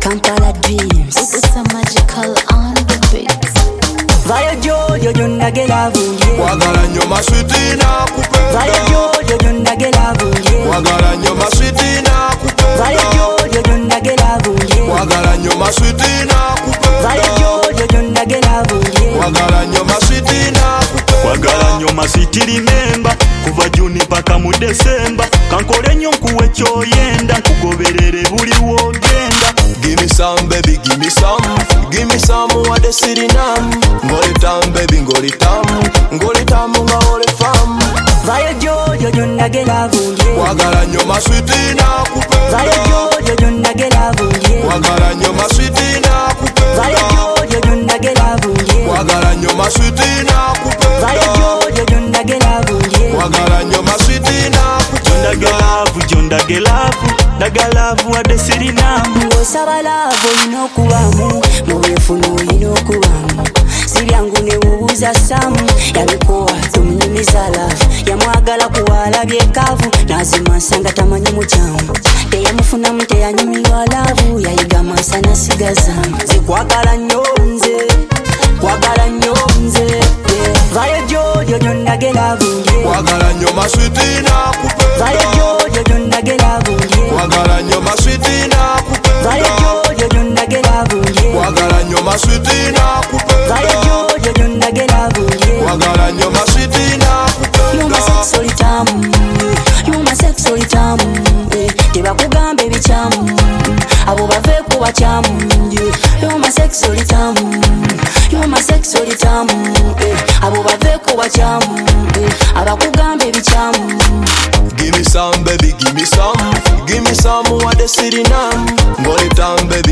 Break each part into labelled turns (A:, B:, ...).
A: Kampala dreams.
B: It's a magical on the beat.
A: Vayo Jojo jondage love ye.
C: Wagala nyo maswiti na kupenda.
A: Vayo Jojo jondage love ye.
C: Wagala nyo maswiti na kupenda.
A: Vayo Jojo jondage love ye.
C: Wagala nyo maswiti na kupenda.
A: Vayo Jojo jondage love ye.
C: Wagala nyo maswiti na kupenda.
D: Wagala nyo maswiti remember. Kuva Juni paka mu December. Kankole nyo nkuwe kyoyenda. Nkugoberere buli wogenda.
C: Give me some baby, give me some. Give me some of the Suriname. Ngolitam baby, ngolitam nga ole fam.
A: Vayo Jojo jondage love ye.
C: Wagala nyo maswiti na kupenda.
A: Vayo Jojo jondage love ye.
C: Wagala nyo maswiti na kupenda.
A: Vayo Jojo jondage love ye.
C: Wagala nyo maswiti na kupenda.
A: Vayo Jojo jondage love ye.
C: Wagala nyo maswiti na kupenda.
D: Jondage love dagalavu wadde Suriname.
A: Ngosaba love olina okubamu, mu bwefuno olina okubamu. Siryangu newubuuza Samu, yabikowa tumunyumiza love. Yamwagala kuwala byekavu, nazima nsanga tamanyi mukyamu. Teyamufunamu teyanyumirwa love, yayiga mansa nasigazamu. Zikwagala nnyo nze, kwagala nnyo nze. Vayo Jojo jondage love ye.
C: Wagala nyo maswiti na kupenda.
A: Vayo Jojo jondage love ye.
C: Wagala nyo maswiti na kupenda.
A: Vayo Jojo jondage love ye.
C: Wagala nyo maswiti na kupenda.
A: Vayo Jojo jondage love ye.
C: Wagala nyo maswiti na kupenda.
A: You my sexual tamu, you my sexual tamu. Tebakugamba ebikyamu, abo baveeko bakyamu. You my sexual tamu, you my sexual tamu. Abo baveeko bakyamu, abakugamba ebikyamu.
C: Give me some baby, give me some. Give me some of the Suriname. Ngolitam baby,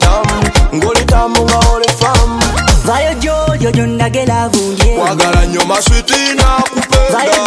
C: ngolitam nga ole fam.
A: Vayo Jojo jondage love ye.
C: Wagala nyo maswiti na kupenda.
A: Vayo